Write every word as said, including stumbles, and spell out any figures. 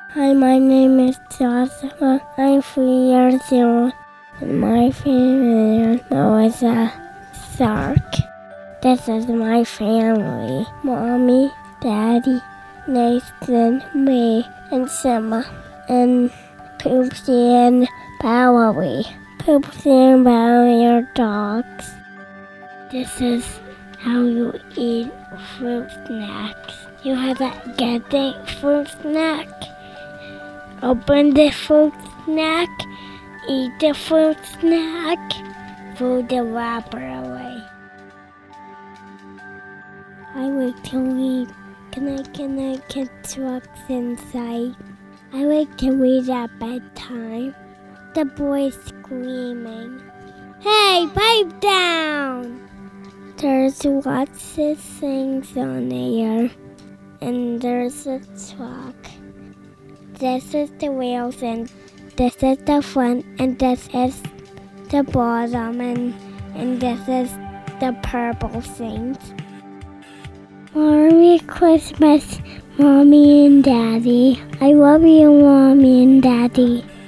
Hi, my name is Joshua. I'm three years old, and my favorite animal is a shark. This is my family: Mommy, Daddy, Nathan, me, and Simma, and Poopsie and Bowery. Poopsie and Bowery are dogs. This is how you eat fruit snacks. You have to get the fruit snack. Open the fruit snack, eat the fruit snack, throw the wrapper away. I like to read. Can I, can I get trucks inside? I like to read at bedtime. The boy's screaming, "Hey, pipe down!" There's lots of things on there, and there's a truck. This is the wheels, and this is the front, and this is the bottom, and, and this is the purple things. Merry Christmas, Mommy and Daddy. I love you, Mommy and Daddy.